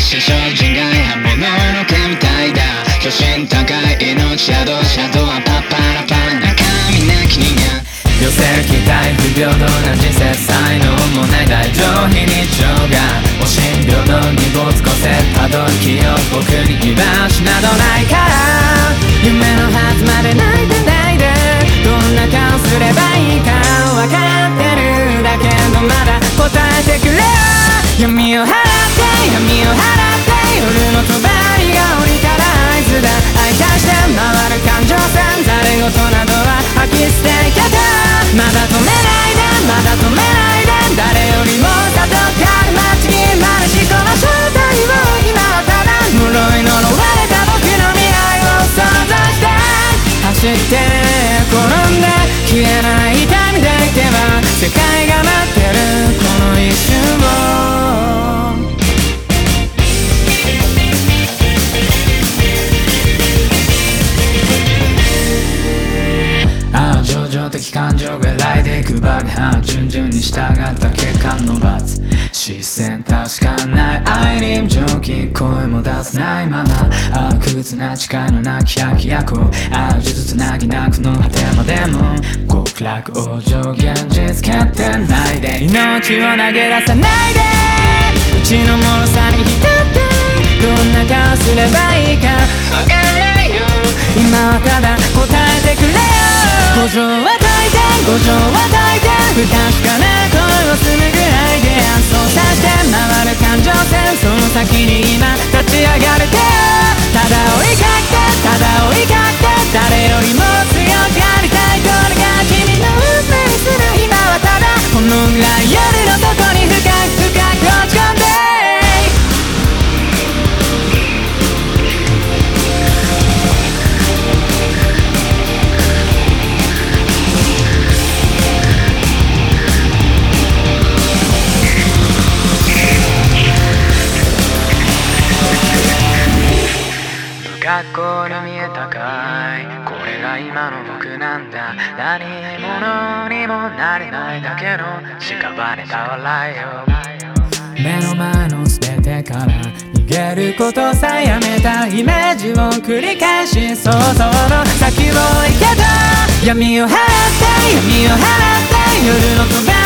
し精進外刃物の毛みたいだ。初心高い命シャドウはパッパラパラ中身なき人間。 寄せ期待不平等な人生才能もない大上非日常がお心平等に没個性たどる気を僕に居場所などないから夢のはずまで泣いてないでどんな顔すればいいか分かってるだけどまだ答えてくれよ闇を払って闇を払って夜の帳が降りたら合図だ愛化して回る感情線ざれ言などは吐き捨てけたまだ止めないでまだ止めないで誰よりも里かる街にまるしこの正体を今はただ呪い呪われた僕の未来を想像して走って転んで消えない痛みでいけば世界が待ってるこの一瞬を情緒的感情が来でいく爆破順々に従った結果の罰視線確かない愛に蒸気声も出せないまま悪屈な誓いのなき百役を呪術つなぎなくの果てまでも極楽往生現実決定ないで命を投げ出さないでうちの脆さに浸ってどんな顔すればいいかわからないよ今はただ答えてくれよ五条は解いて五条は解いて不確かな声をするぐらいで操作して回る感情線その先に今立ち上がれてただ追いかけてただ追いかけて誰よりも強くありたいこれが君の運命にする今はただこのぐらい夜の底に深く深く落ち込んで学校に見えたかいこれが今の僕なんだ何者にもなれないだけの屍た笑いよ目の前の全てから逃げることさえやめたイメージを繰り返し想像の先を行けた闇を払って闇を払って夜の扉